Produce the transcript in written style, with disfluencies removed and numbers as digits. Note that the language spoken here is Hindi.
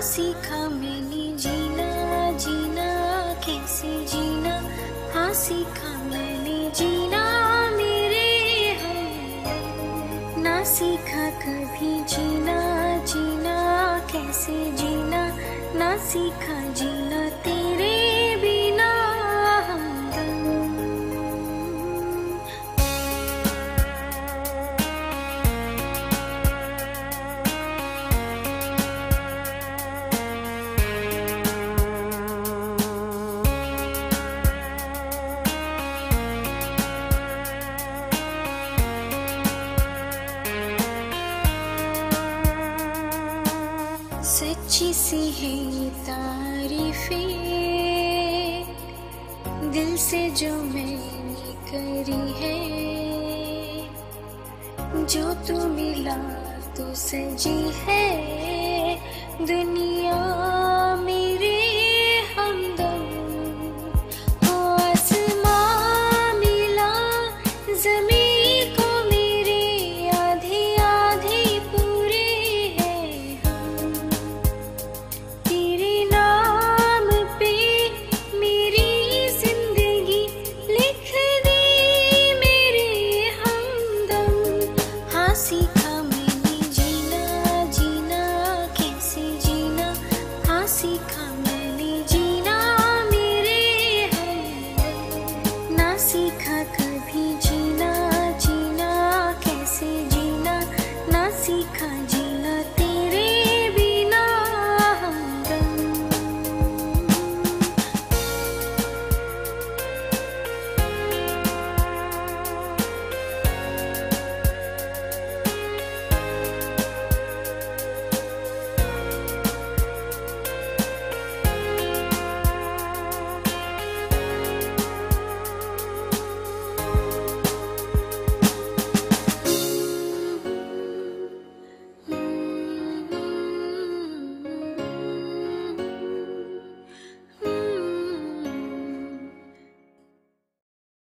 सीखा मैंने जीना, जीना कैसे जीना, हाँ सीखा मैंने जीना मेरे हम। ना सीखा कभी जीना, जीना कैसे जीना, ना सीखा जीना तेरे बिना हमदम। सच्ची सी है ये तारीफें दिल से जो मैंने करी है, जो तू मिला तो सजी है दुनिया में